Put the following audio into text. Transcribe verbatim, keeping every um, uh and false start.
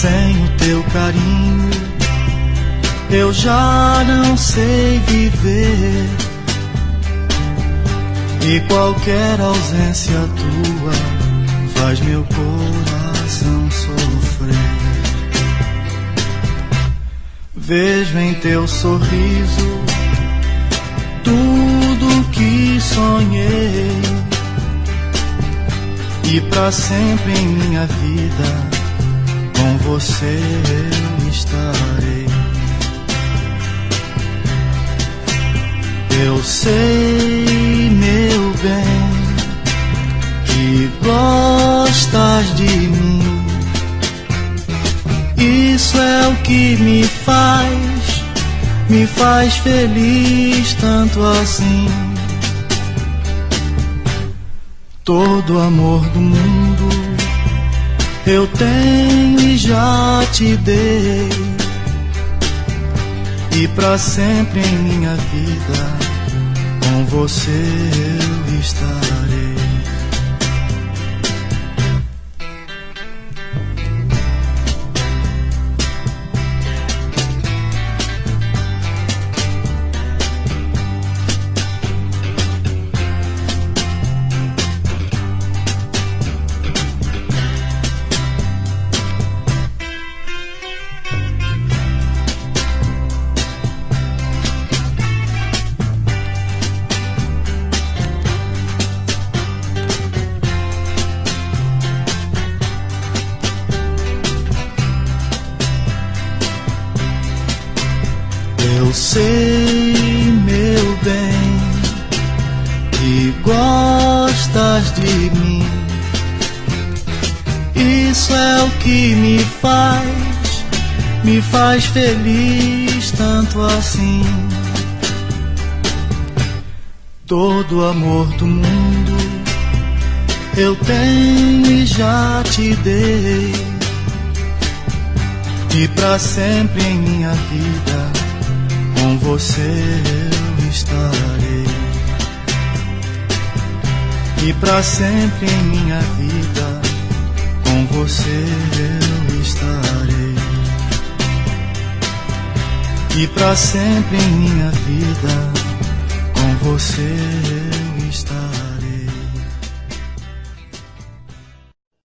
Sem o teu carinho eu já não sei viver, e qualquer ausência tua faz meu coração sofrer. Vejo em teu sorriso tudo que sonhei, e pra sempre em minha vida com você eu estarei. Eu sei, meu bem, que gostas de mim. Isso é o que me faz, me faz feliz tanto assim. Todo amor do mundo eu tenho e já te dei, e pra sempre em minha vida com você eu estarei. Eu sei, meu bem, que gostas de mim. Isso é o que me faz, me faz feliz tanto assim. Todo amor do mundo eu tenho e já te dei, e pra sempre em minha vida com você eu estarei. E pra sempre em minha vida com você eu estarei. E pra sempre em minha vida com você eu estarei.